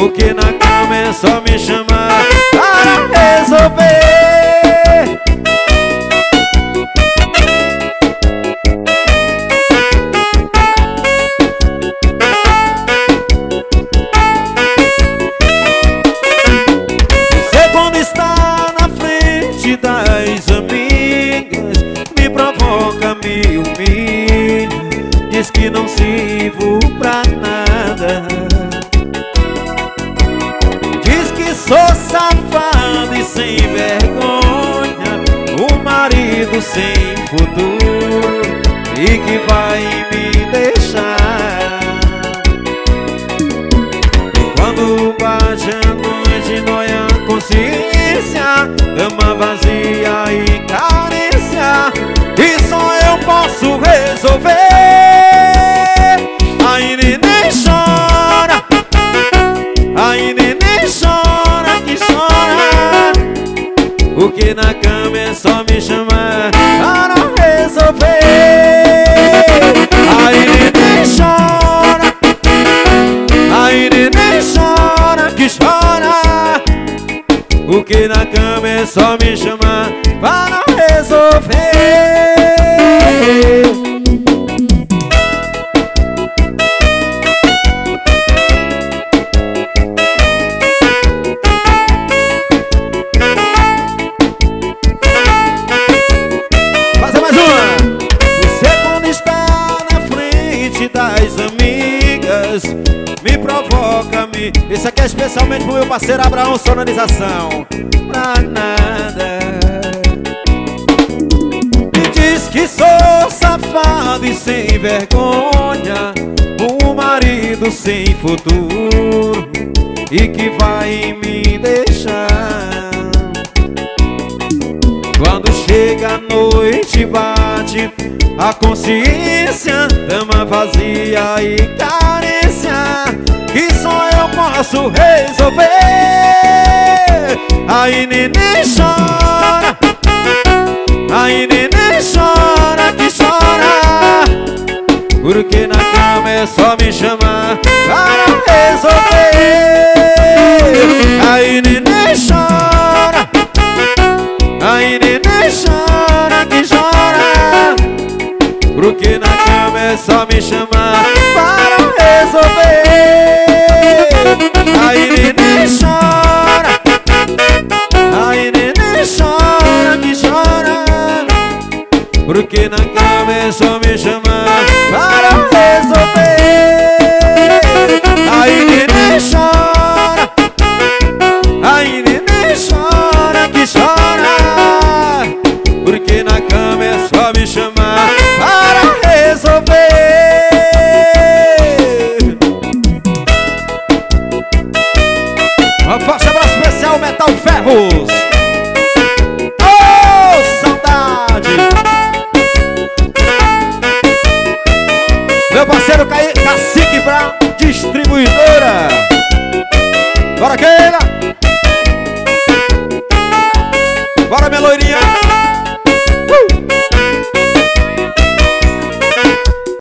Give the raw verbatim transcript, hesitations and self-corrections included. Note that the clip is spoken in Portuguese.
porque na cama é só me chamar para resolver. Você quando está na frente das amigas me provoca, me humilha, diz que não sirvo pra nada. Diz que sou safado e sem vergonha, um marido sem futuro e que vai me deixar. E quando bate a noite, dói a consciência, cama vazia e carência, e só eu posso resolver. Ai, neném chora, ai, neném chora que chora, porque na cama é só me chamar para resolver. Ai, neném chora, ai, neném chora que chora, porque na cama é só me chamar para resolver. Fazer mais uma. Você quando está na frente das amigas me provoca, me... Esse aqui é especialmente pro meu parceiro Abraão Sonorização. Pra nada. Me diz que sou safado e sem vergonha, um marido sem futuro e que vai me deixar. Quando chega a noite bate a consciência, cama vazia e carência, que só eu posso resolver. Ai, neném chora, ai, neném chora que chora, porque na cama é só me chamar para resolver. Ai, neném chora, ai, neném chora que chora, porque na cama é só me chamar para resolver. Ai, neném chora, ai, neném chora que chora, porque na cama é só me chamar para resolver. Ai, neném chora, ai, neném chora que chora, porque na cama é só me chamar para resolver. Um forte abraço especial, Metal Ferros. Oh, saudade. Meu parceiro Cacique Brown, distribuidora. Bora, Keila. Bora, minha loirinha.